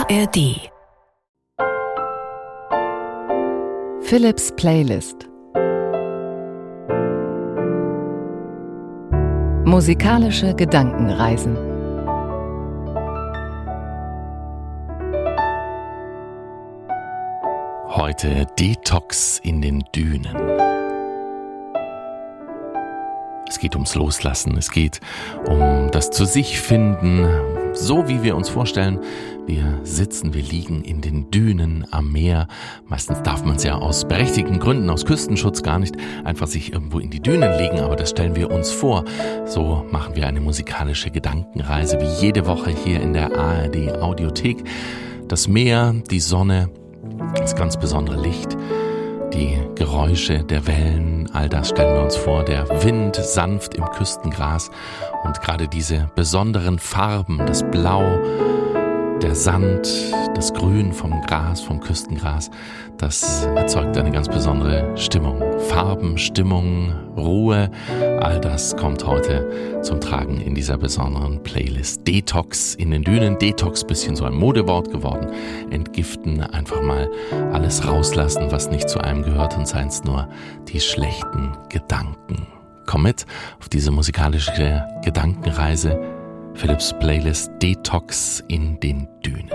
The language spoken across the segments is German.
ARD. Philips Playlist. Musikalische Gedankenreisen. Heute Detox in den Dünen. Es geht ums Loslassen, es geht um das zu sich finden, so wie wir uns vorstellen. Wir sitzen, wir liegen in den Dünen am Meer. Meistens darf man es ja aus berechtigten Gründen, aus Küstenschutz gar nicht einfach sich irgendwo in die Dünen legen, aber das stellen wir uns vor. So machen wir eine musikalische Gedankenreise wie jede Woche hier in der ARD Audiothek. Das Meer, die Sonne, das ganz besondere Licht, die Geräusche der Wellen, all das stellen wir uns vor. Der Wind sanft im Küstengras und gerade diese besonderen Farben, das Blau, der Sand, das Grün vom Gras, vom Küstengras, das erzeugt eine ganz besondere Stimmung. Farben, Stimmung, Ruhe, all das kommt heute zum Tragen in dieser besonderen Playlist. Detox in den Dünen, Detox, bisschen so ein Modewort geworden. Entgiften, einfach mal alles rauslassen, was nicht zu einem gehört und seien es nur die schlechten Gedanken. Komm mit auf diese musikalische Gedankenreise. Philips Playlist Detox in den Dünen.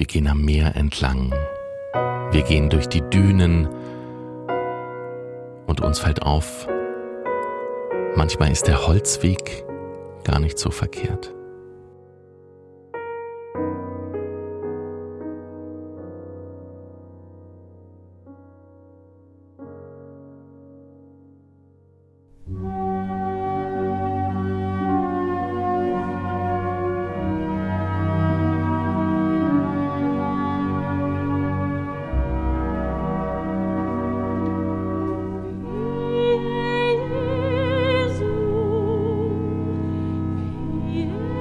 gehen am Meer entlang. Wir gehen durch die Dünen und uns fällt auf, manchmal ist der Holzweg gar nicht so verkehrt. Yeah.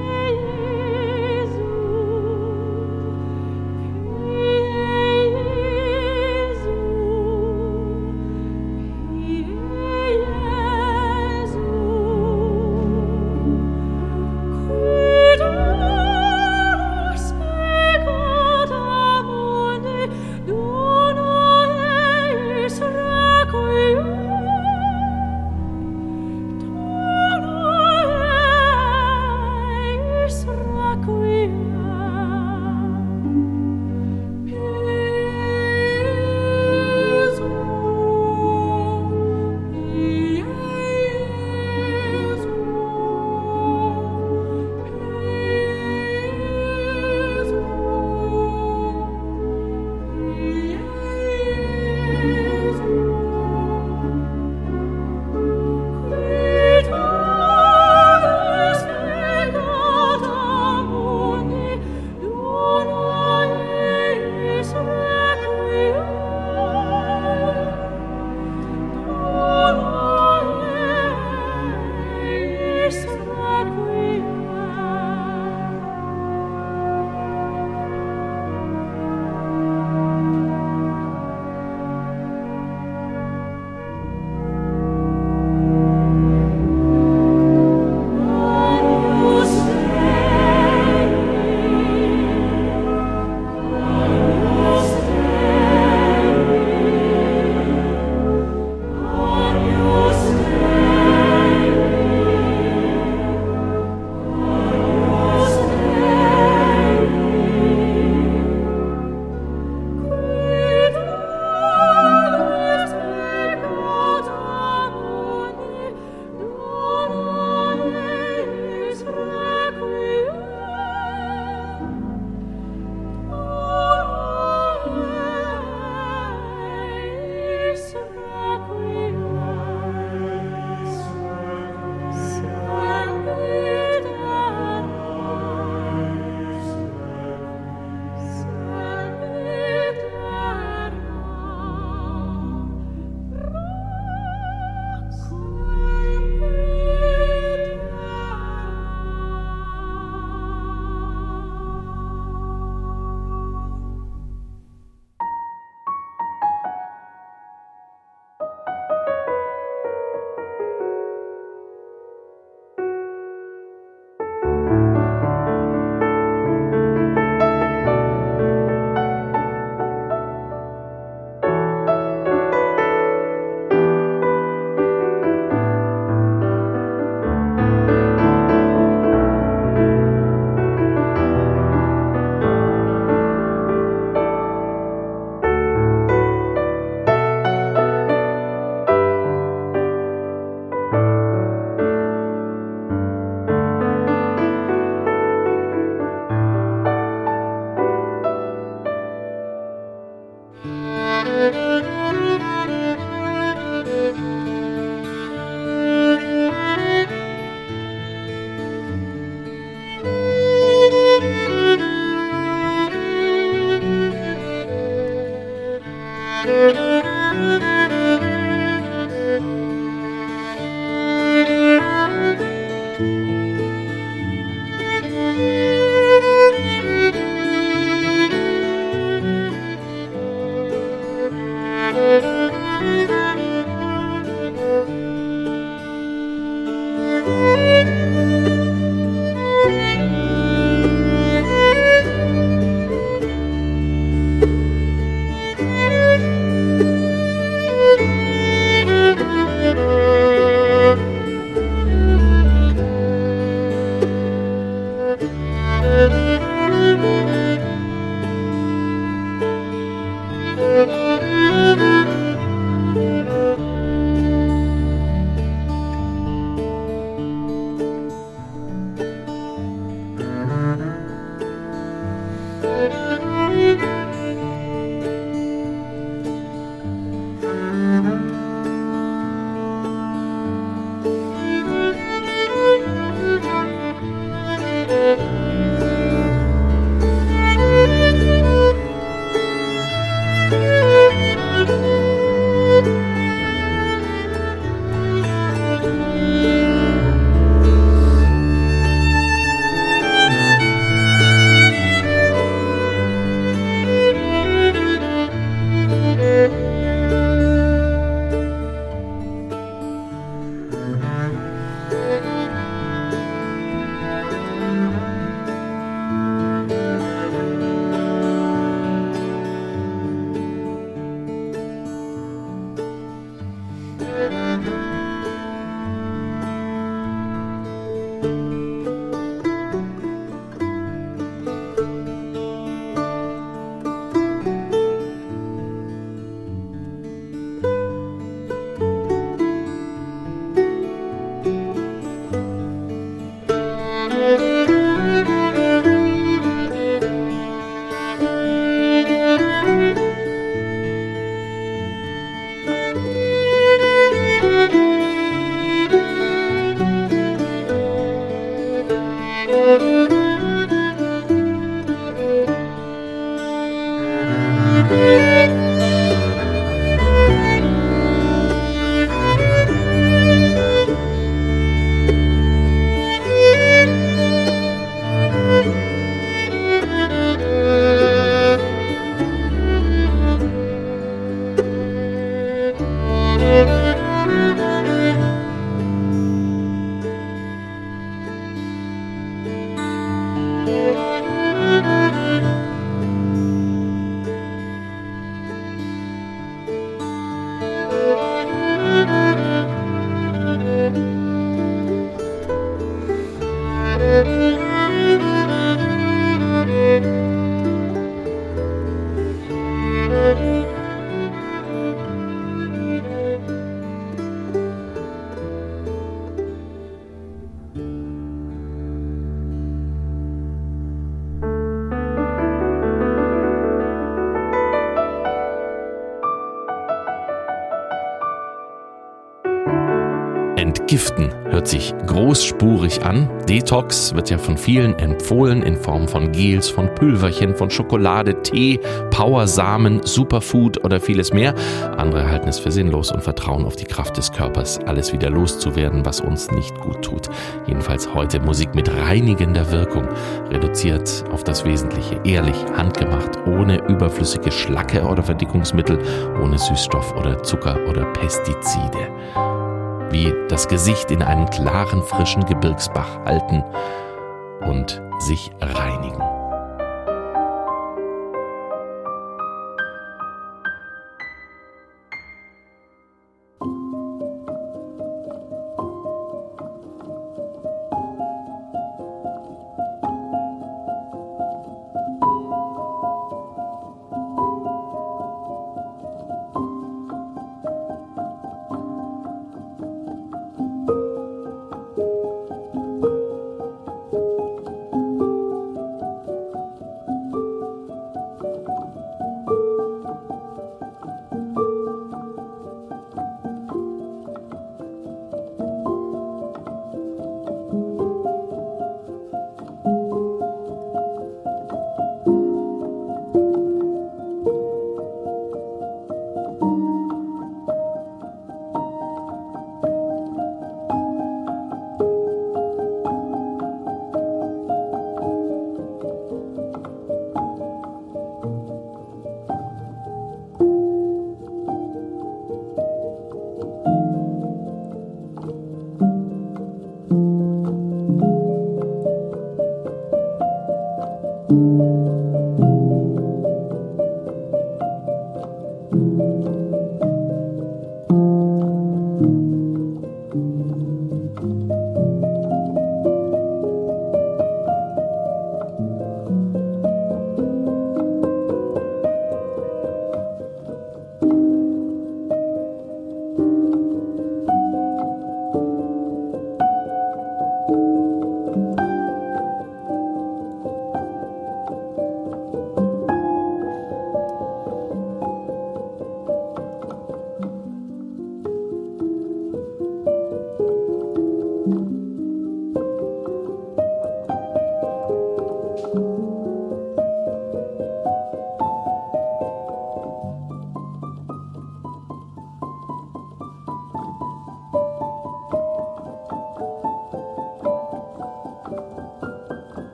Entgiften hört sich großspurig an. Detox wird ja von vielen empfohlen in Form von Gels, von Pülverchen, von Schokolade, Tee, Powersamen, Superfood oder vieles mehr. Andere halten es für sinnlos und vertrauen auf die Kraft des Körpers, alles wieder loszuwerden, was uns nicht gut tut. Jedenfalls heute Musik mit reinigender Wirkung, reduziert auf das Wesentliche, ehrlich, handgemacht, ohne überflüssige Schlacke oder Verdickungsmittel, ohne Süßstoff oder Zucker oder Pestizide. Wie das Gesicht in einen klaren, frischen Gebirgsbach halten und sich reinigen.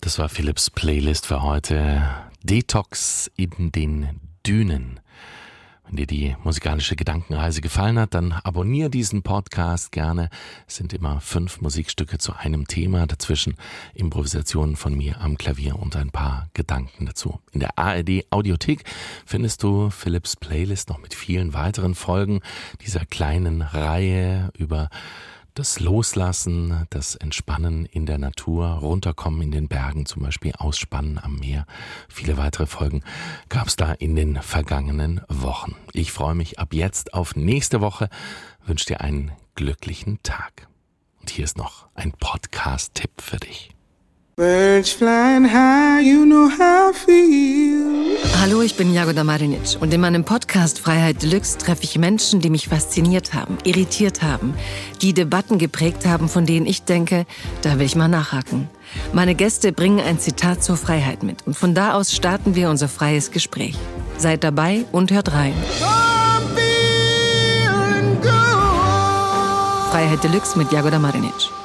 Das war Philips Playlist für heute. Detox in den Dünen. Wenn dir die musikalische Gedankenreise gefallen hat, dann abonniere diesen Podcast gerne. Es sind immer 5 Musikstücke zu einem Thema. Dazwischen Improvisationen von mir am Klavier und ein paar Gedanken dazu. In der ARD Audiothek findest du Philips Playlist noch mit vielen weiteren Folgen dieser kleinen Reihe über das Loslassen, das Entspannen in der Natur, runterkommen in den Bergen, zum Beispiel Ausspannen am Meer. Viele weitere Folgen gab es da in den vergangenen Wochen. Ich freue mich ab jetzt auf nächste Woche, wünsche dir einen glücklichen Tag. Und hier ist noch ein Podcast-Tipp für dich. Birds flying high, you know how I feel. Hallo, ich bin Jagoda Marinic und in meinem Podcast Freiheit Deluxe treffe ich Menschen, die mich fasziniert haben, irritiert haben, die Debatten geprägt haben, von denen ich denke, da will ich mal nachhaken. Meine Gäste bringen ein Zitat zur Freiheit mit und von da aus starten wir unser freies Gespräch. Seid dabei und hört rein. Freiheit Deluxe mit Jagoda Marinic.